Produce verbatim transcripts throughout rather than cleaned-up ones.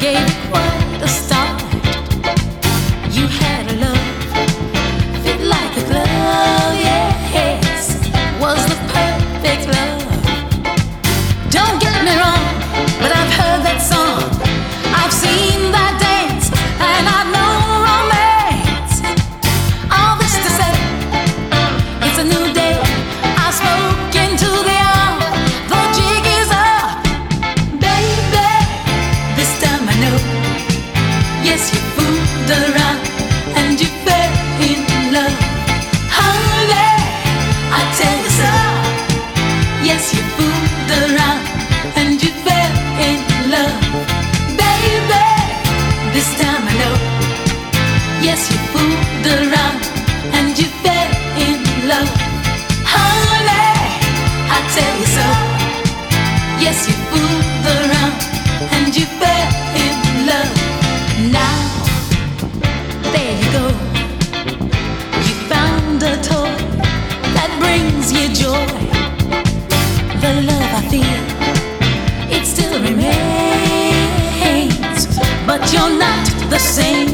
gave it quite a start. You had a love, fit like a glove, yes, was the perfect love. Don't get me wrong, but I've heard that song, I've seen that dance, and I know romance. All this to say, it's a new day. I spoke into the hour, the jig is up, baby. This time I know, yes, you fooled around and you fell in love. Honey, I tell you so. Yes, you fooled around and you fell in love, baby. This time I know, yes, you fooled around and you fell in love. Honey, I tell you so. Yes, you fooled around and you fell in love. Now, there you go. You found a toy that brings you joy. The love I feel, it still remains, but you're not the same.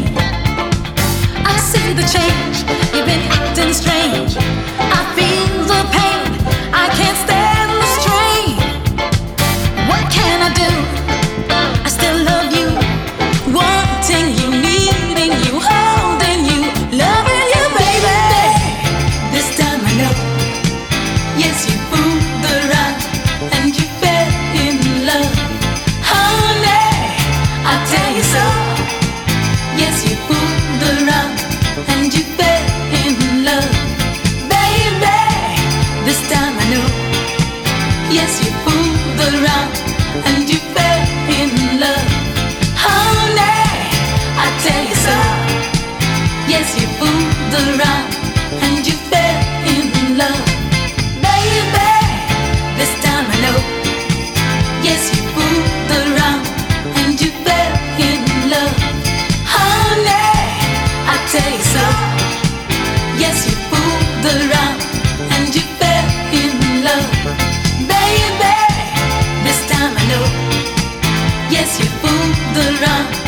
I see the change, you've been acting strange. I feel the pain, I can't stand the strain. What can I do? I still love you, wanting you, needing you, holding you, loving you, baby. This time I know, yes, you fooled around and you fell in love. Honey, I tell you so. Yes, you fooled around and you fell in love, baby. This time I know, yes, you fooled around and you fell in love. Honey, I tell you so. Yes, you fooled around and you fell in love, baby. This time I know, yes, you fooled around and you fell in love. Honey, I tell you so. Yes, you fooled around and you fell in love, baby. This time I know, yes, you fooled around